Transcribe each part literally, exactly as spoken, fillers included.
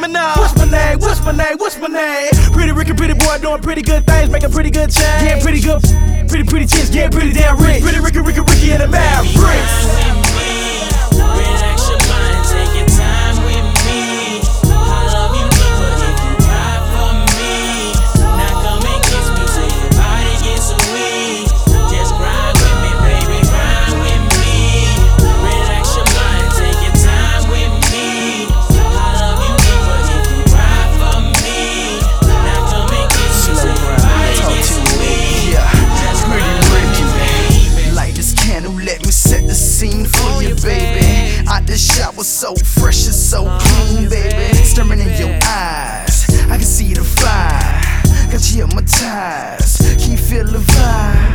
now? What's my name? What's my name? What's my name? Pretty Ricky, pretty boy, doing pretty good things, making pretty good change. Yeah, pretty good, pretty pretty chicks, getting pretty damn rich. Pretty Ricky, Ricky, Ricky, and the Mavericks. Was so fresh and so clean, baby. Staring in your eyes, I can see the fire. Got you hypnotized, can you feel the vibe?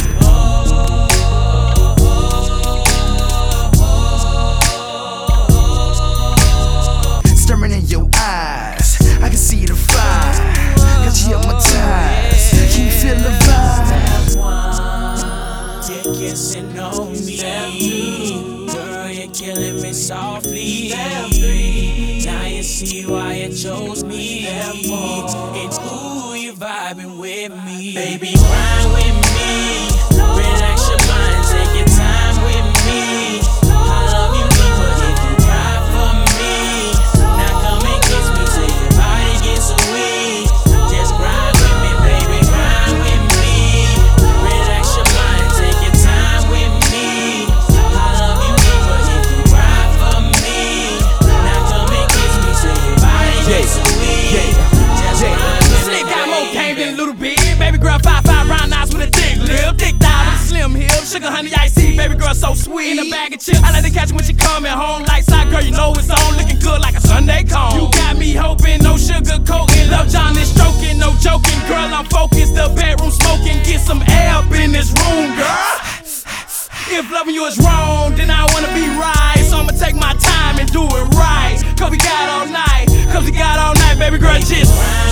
Staring in your eyes, I can see the fire. Got you hypnotized, can you feel the vibe? You're kissing on me, girl, you're killing me softly. Now you see why you chose me. It's ooh, you're vibing with me. Baby, grind with me. Relax your mind, take your time with me. I love you deeper if you cry for me. Now come and kiss me till your body gets weak. Just grind with me, baby, grind with me. Relax your mind, take your time with me. I love you deeper if you cry for me. Now come and kiss me till your body gets weak. Just grind with me, Slick got more game than a little bit. Baby girl, five five round eyes with a thick lip, thick thigh with a slim hip, sugar honey icy. Baby girl so sweet in a bag of chips. I like to catch when she coming home. Lights out, girl, you know it's on. Looking good like a Sunday cone. You got me hoping, no sugar coating. Love John is stroking, no joking. Girl, I'm focused. The bedroom smoking. Get some air up in this room, girl. If loving you is wrong, then I wanna be right. So I'ma take my time and do it right. Cause we got all night, cause we got all night, baby girl, just